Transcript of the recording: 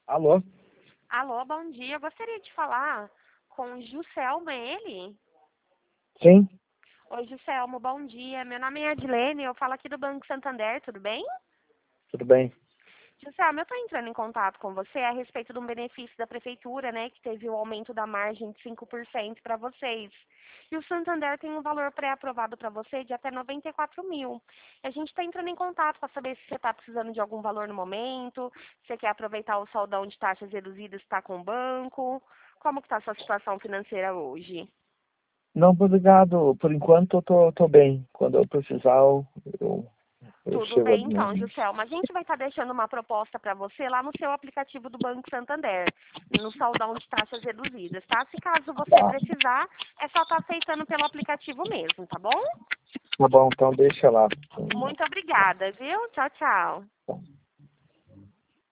Alô? Alô, bom dia. Eu gostaria de falar com o Juscelmo, é ele? Sim, Oi, Juscelmo, bom dia. Meu nome é Adilene, eu falo aqui do Banco Santander, tudo bem? tudo bem. Juscelmo, eu estou entrando em contato com você a respeito de um benefício da Prefeitura, né, que teve o aumento da margem de 5% para vocês. E o Santander tem um valor pré-aprovado para você de até 94 mil. A gente está entrando em contato para saber se você está precisando de algum valor no momento, se você quer aproveitar o saldão de taxas reduzidas que está com o banco. Como que está a sua situação financeira hoje? Não, obrigado. Por enquanto eu tô bem. Quando eu precisar, eu Tudo chego bem, ali então, novamente. Juscelma. A gente vai estar deixando uma proposta para você lá no seu aplicativo do Banco Santander, no saldão de taxas reduzidas, tá? Se caso você Tá, precisar, é só estar aceitando pelo aplicativo mesmo, tá bom? tá bom, então deixa lá. Muito obrigada, viu? Tchau, tchau.